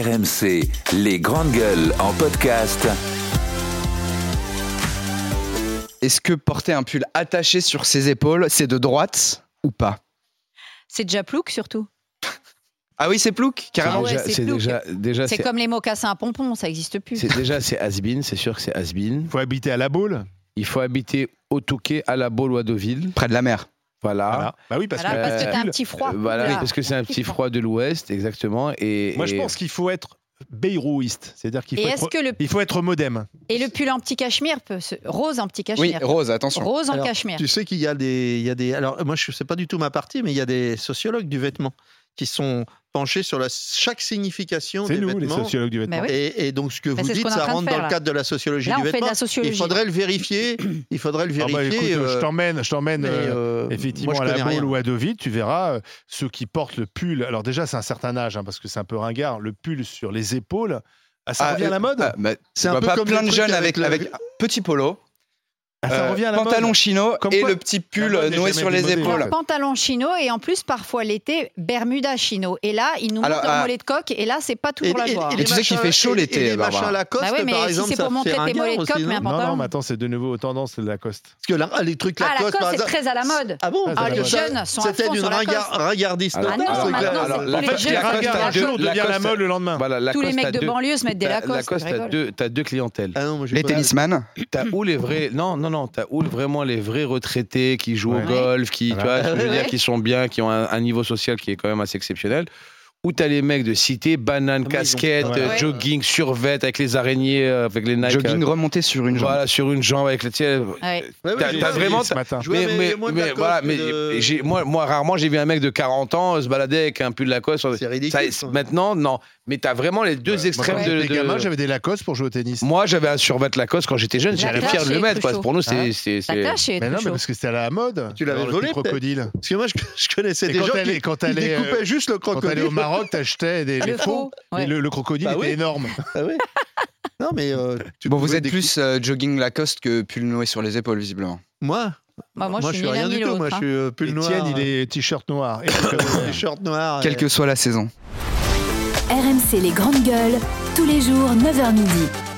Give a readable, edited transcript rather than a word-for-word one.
RMC, les grandes gueules en podcast. Est-ce que porter un pull attaché sur ses épaules, c'est de droite ou pas? C'est déjà plouc surtout. Ah oui, c'est plouc, carrément. Ah ouais, c'est plouc. déjà C'est comme les mocassins à pompons, ça n'existe plus. c'est has-been, c'est sûr que c'est has-been. Il faut habiter à La Baule. Il faut habiter au Touquet, à La Baule ou à Deauville. Près de la mer. Voilà. Bah oui, parce Voilà, que parce que t'as un petit froid. Voilà, Oula. parce que c'est un petit froid de l'Ouest, exactement. moi, je pense qu'il faut être beirouiste, c'est-à-dire qu'il Et faut est-ce que le il faut être modem. et le pull en petit cachemire rose en petit Oui, cachemire. rose, attention. Rose en Alors, cachemire. Tu sais qu'il y a des. Alors, moi, je sais pas du tout ma partie, mais il y a des sociologues du vêtement qui sont penchés sur chaque signification C'est des nous, les vêtements. sociologues du vêtement. Bah oui. Et donc, ce que Bah, vous c'est ce dites, qu'on est en ça train de rentre faire, dans le là. cadre de la sociologie Là, du on fait de vêtement. la sociologie. Il faudrait le vérifier. Il faudrait le Ah bah, vérifier. écoute, je t'emmène mais, effectivement moi, je à La connais Baule rien. ou à Deauville, tu verras ceux qui portent le pull. Alors déjà, c'est un certain âge, parce que c'est un peu ringard, le pull sur les épaules. Ah, ça revient à la mode. C'est on un voit peu pas comme plein le de truc jeunes avec avec petit polo, Ça revient à la pantalon mode. chino Comme et quoi, le petit pull la mode n'est noué jamais sur les démodée. épaules. Alors, pantalon chino et en plus parfois l'été bermuda chino. Et là, ils nous Alors, montrent leur mollet de coque et là, c'est pas toujours la joie. Et tu sais qu'il fait chaud l'été, Et les Barbara. machins Lacoste, Bah ouais, mais par si exemple, c'est ça pour fait montrer tes ringard mollets de aussi, coque, non mais un pantalon. Non, mais attends, c'est de nouveau tendance, c'est de Lacoste. Parce que les trucs Ah, Lacoste, par Lacoste, c'est exemple. très à la mode. Ah bon Ah, Ah, les Que ça, jeunes sont à C'était fond d'une sur Lacoste. ringardiste. Ah non, totale, ce maintenant, truc-là. c'est alors, tous la les Lacoste, jeunes la qui Lacoste, portent t'as la deux- chaude. devient la mode le lendemain. Voilà, Tous les Lacoste, mecs t'as de deux- banlieue se mettent des Lacoste. Lacoste, je rigole. t'as deux clientèles. Ah non, moi, j'ai Les pas- tennisman. T'as où les vrais t'as où vraiment les vrais retraités qui jouent Ouais. au golf, qui tu vois, Voilà. ce que je veux dire, Ouais. qui sont bien, qui ont un niveau social qui est quand même assez exceptionnel. Où t'as les mecs de cité, banane, Ah, mais ils ont- casquette, Ouais. jogging, survêt avec les araignées, avec les Nike. Jogging remonté sur une jambe. Voilà, sur une jambe avec la tienne. Ouais. Ouais, ouais, T'as j'ai- vraiment- ce matin. Je vois, mais il y a moins de Lacoste voilà, que mais de- moi, rarement j'ai vu un mec de 40 ans se balader avec un pull Lacoste. C'est ridicule. Ça, maintenant, non. Mais t'as vraiment les deux extrêmes Moi, quand de. j'étais gamin, j'avais des Lacoste pour jouer au tennis. Moi, j'avais un survêt Lacoste quand j'étais jeune. J'étais La fier de le tâche est mettre. plus Quoi. chaud. Pour nous, Hein c'est. La tâche est Mais non, trop mais chaud. parce que c'était à la mode. Tu l'avais Alors, le volé, petit crocodile. Parce que moi, je connaissais Et des quand gens t'allais- qui quand t'allais, découpaient juste le Quand crocodile. t'allais au Maroc, t'achetais les Le faux. faux, ouais. Et le crocodile Bah était oui. énorme. Ah ouais. Non, mais Bon, vous pouvais êtes plus jogging Lacoste que pull noué sur les épaules, visiblement. Moi, Bah, moi, je je suis suis ni rien l'un ni du tout. l'autre. Moi, je hein. suis pull noir. Étienne, il est t-shirt noir. Et t-shirt noir. Quelle que soit la saison. RMC les grandes gueules, tous les jours 9h midi.